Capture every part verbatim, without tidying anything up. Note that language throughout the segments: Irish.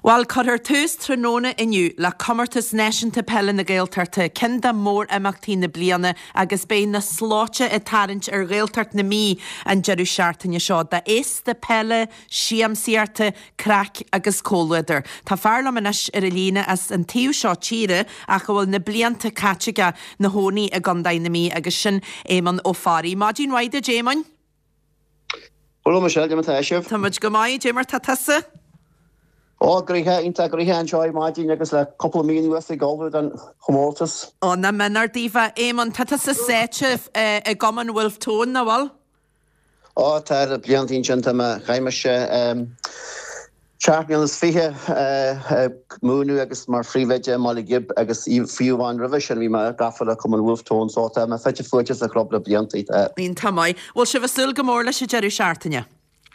Well, cutter tús tróna inniu le commartas neisianta pelle na Gaeltarta cinda mór amachtaí na bliana agus bé na sláte a tarint ar Gaeltart na mí an jeú seaartainne seo da is de pelle, siamsiarta, crack agus cóluidir. Tá fearla manis ar a lína as an tíú seo tíre a bhfuil na blianta catchiga na hóní a gandain na mí agus sin éman ó farí. Máidín waide, Jéman? Hello, Michelle, Jéman Taishev. Tá muid go maith, Jémar Tatasa? Oh, gríthe ínta gríthe an seoid maidín agus le couple of míle west golfú an chomórtas. Oh, na menar dífa éman Tatasa séiteh a gaman Wolf Tone na bhil? Oh, tá a bliantín sinnta me chaimeise Chartmian is fihe múnú agus mar fríveide mála gib agus fiúháin revision bhí me gafala cum an Wolf Tone sóta me feitte fuites a chlub le bliantaí. Ín tamáid. Bhil si bh sul go mór leis a jeú seaartainne?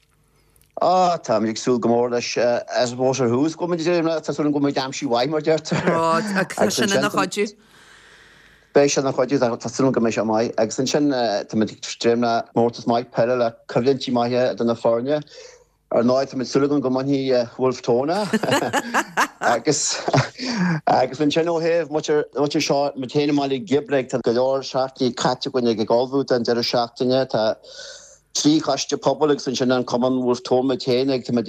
Ah, tá mé súl gomór leis as bhór hús go tá go mé damsí waimar deart. Ó, sin na chodú. Béis sin na chodú tá go mééis sem mai, agus san sin tréimna mórtas mai pelle le cyflintí maithe den na fórne. Ar náid mit sulúgan go manhí Wolf Tone agus agus an sin óhéh mu seo me téine máí gibreig tá go leor seachtaí caite goine go gáilhút an deir seachtainne tá trí chaiste pobl san sin an cuman Wolf Tone ténig tá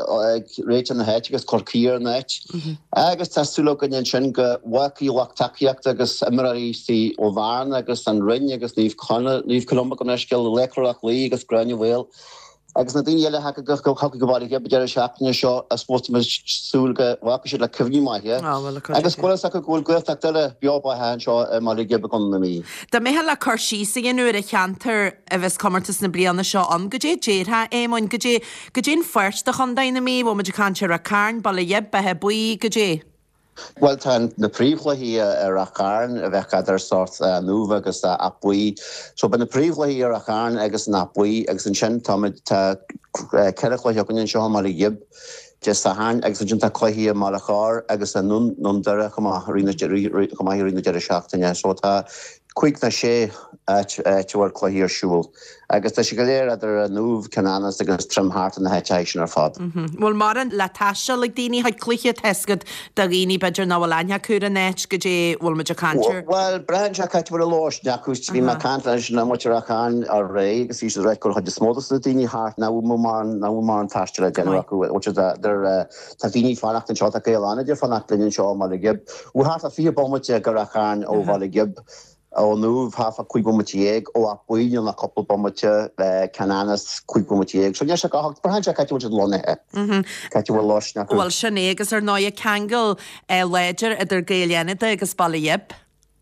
réit an heit agus corcíar net. Agus tásúla gan sin go waí lach takeíocht agus imirí sí ó bhharn agus an rinne agus líomh líomh colomba go neisceil lecroach lí agus grenne bhil. Agus na daine eile ha go go go bhí ge beidir seachtainne seo a spósta súlga bhacha le cyfní maithe. Agus colas go ghúil goach deile beabba hen seo má le gebe go na mí. Tá méthe le chusí sa nuair a cheantar a bheits commartas na blianana seo an go dé déirtha émáin go dé go dén fuirt a chundain na mí bh meidir cantear a cairn balla dheb bethe buí go dé. Well, tá na príomhlaí ar a cairn a bheith idir sort nuamh agus a buí. So ba na príomhlaí ar a cairn agus na buí agus an sin táid tá ceirichlaí gon seo mar i gib just a hain agus sin tá chluí mar a cháir agus a nun nun deire go rina rina deire seachtainne. So tá cuiig na sé tuhar chluí ar siúil. Agus tá si go léir idir a nuamh cananas agus trimthart an na heitéisisin ar fad. Bhfuil mar an le taiiste le daoine haid cluiche tescad do rií beidir ná bhfuil aine cúra net go dé bhfuil meidir cantir? Well, brehan se caiit bhfuil lás deachús bhí me canta na muidir achán ar ré agus ís réit chuil chuid smódas na daoine hart na mar mar an taiste le déanú acu tá daoine fannacht an seo a céána idir fannacht linn seo mar le gib. Bhú hart a fi bommate gur achán ó bhla gib. ó nuamh hafa chuig bomatiéag ó a buíon na coppla bomate le cananas chuig bomatiéag. So nes go brehan se caiit bhil lonathe. Caiit bhfuil lás na. Bhil sin agus ar náid cheangal léidir idir géalaanada agus bailíeb.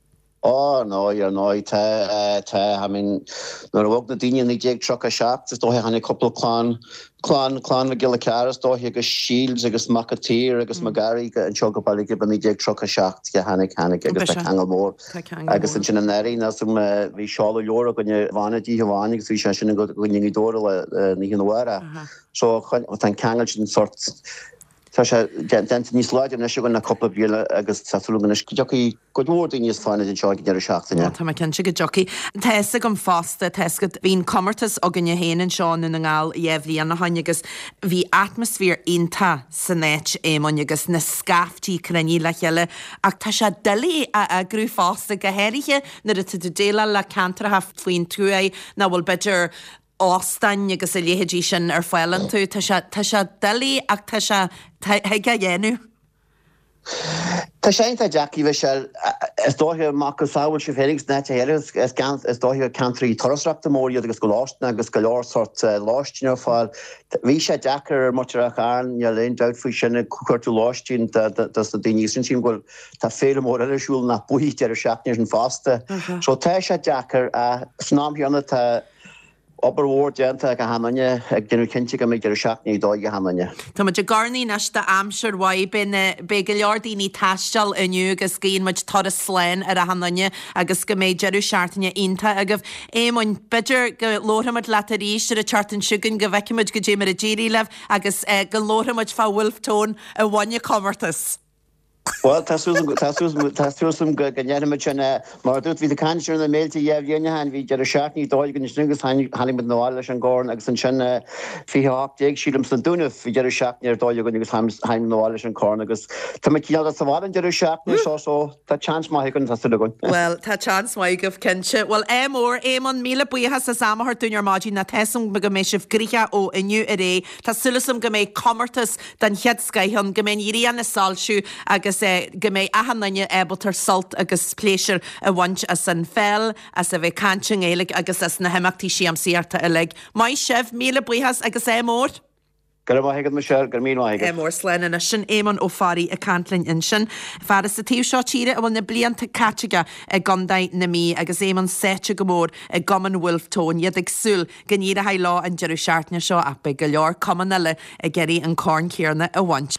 Oh, no, you're no, ta, ta, I mean, no, I walk the dini in the jig truck a shop, just do have a couple of clan, clan, clan, the Gillicaras, do he gus shields, I guess Macateer, I guess Magari, and Chocopally, give me jig truck a shop, to get Hannick, Hannick, I guess the Kangalmore, I guess in Chinaneri, now some, we shawl Europe, and you vanity, Havanic, we shouldn't go to Winning Door, Nihinawara. So, I think Kangal sorts. Tá sé dent níos láidir na siúgan na coppla bíle agus saúgan joí go dúirdaí níos fáinna den seáid ar seachtainne. Tá cin si go joí. Teessa go fásta teisgad bhín commartas a gnne héanaan seán in ngáil dhéhlíí an na haine agus bhí atmosfér inta san néit émon agus na scaftíí crenní le cheile ach tá sé delaí a grú fásta go héirithe na a tu déile le cantartha faoin tú é na bhfuil beidir Ástain agus a léhédí sin ar fáilan tú tá se delaí ach tá se heige dhéanú. Tá sé tá Jackie bheit se is dóthe mac saoil se féigs net héile is dóthe country torasreachta móí agus go láistna agus go leir sort láistíine fáil. Bhí sé Jackar mutar a cháin ne léon deut faoi sinna chuirtú láistín na daoine sin sin ghfuil tá féle mór eileisiúil na buíte ar seachne an fásta. So tá sé Jackar a snámhianna tá Oberwar genta go hanne ag genú cinnte go méid ar seachnaí dó go hanne. Tá muid garnaí neiste amsir waib bin be go leordaoine taisteal inniu agus cíon muid tar a sléin ar a hanne agus go méid jeú seaartainne inta agah émhain beidir go lóramid le a ríiste a chartan siúgan go bhheiciimiid go dé mar a ddíí leh agus go lóramid fá Wolf Tone a bhaine commartas. Well, tasúsum go gannne sena mar dút hí a canisiú na méiltí dhéhhéanahan hí dear a seaachní dóigen snugus hanig mit nóáile an gáin agus an sinna fihachtag sílam san dúnah hí dear a seaachní ar dóigen agus haim nóáile an cá agus Tá cíal a saháin dear a seaachní só tá chans mai gon tasúlaún. Well, tá chans mai goh cinse. Well, é mór éman míle buíthe sa samthir dúnar máidí na tesom go mé sih grithe ó inniu a ré, Tá sulasam go méid commartas den cheadscaithon go mé íon na salsiú agus go méid ahannaine ebaltar salt agus pléisiir a bhaint as san fel as a bheith canting éig agus as na heachtaí siamsaíarta a le. Mai sibh míle buíthas agus é mór? Gur maigad me se gur mí maigad. Mór sléine na sin éman ó farí a cantlinn in sin. Far sa tíú seo tíre a bhfuil na blianta catteige a gandaid na mí agus éman sete go mór a goman Wolftón iad ag súl gníad a haid lá an dearú seaartne seo a be go leor cumanile a geirí an corn céarna a bhaint.